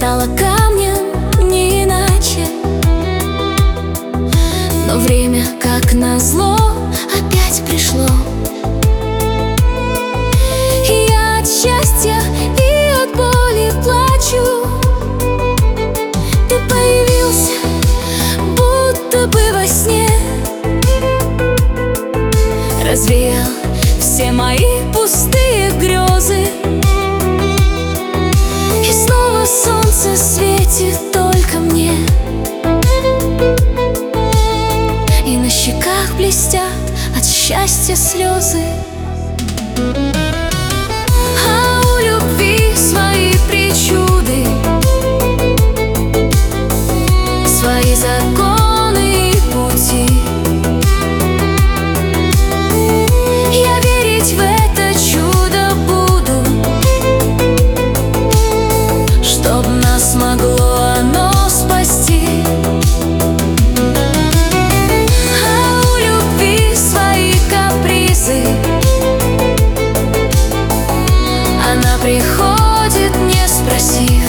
стала камнем, не иначе. Но время, как назло, опять пришло. И я от счастья и от боли плачу. Ты появился, будто бы во сне, развеял все мои пустые грезы. И снова солнце светит только мне, и на щеках блестят от счастья слезы. А у любви свои причуды, свои законы и пути. Я верить в это чудо буду, чтоб нас могло оно спасти. А у любви свои капризы, она приходит, не спросив,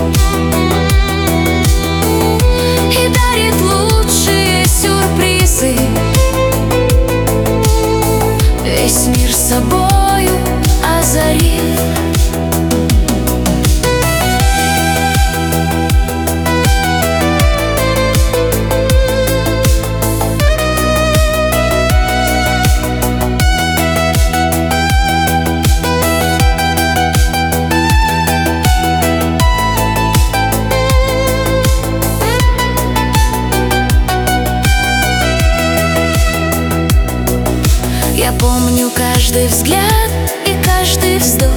и дарит лучшие сюрпризы, весь мир собою озарив. Я помню каждый взгляд и каждый вздох,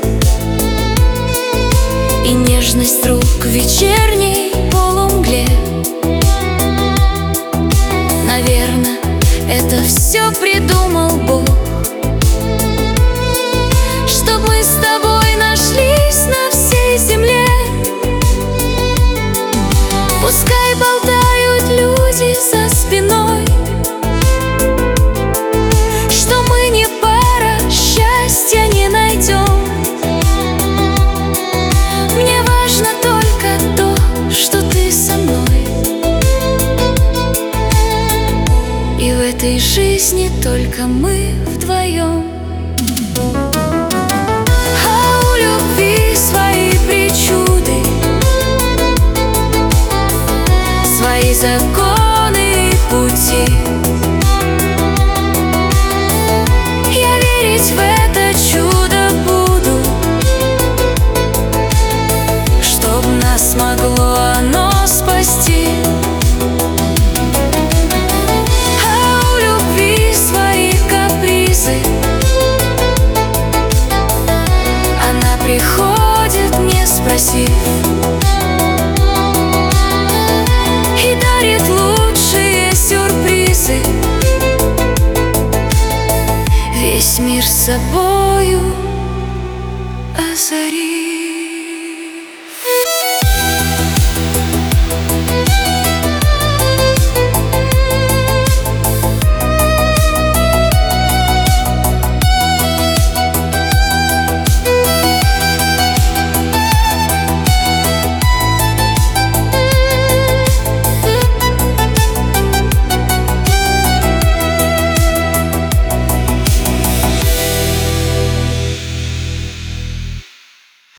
и нежность рук в вечерней полумгле. Наверно, это все придумал Бог, чтоб мы с тобой нашлись на всей земле. Пускай болтают люди за спиной, что мы не пара, счастья не найдем. Мне важно только то, что ты со мной, и в этой жизни только мы вдвоем. А у любви свои причуды, свои законы и пути. В это чудо буду, чтоб нас могло оно спасти. А у любви свои капризы, она приходит, не спросив, и дарит лучшие сюрпризы, весь мир собою озарит.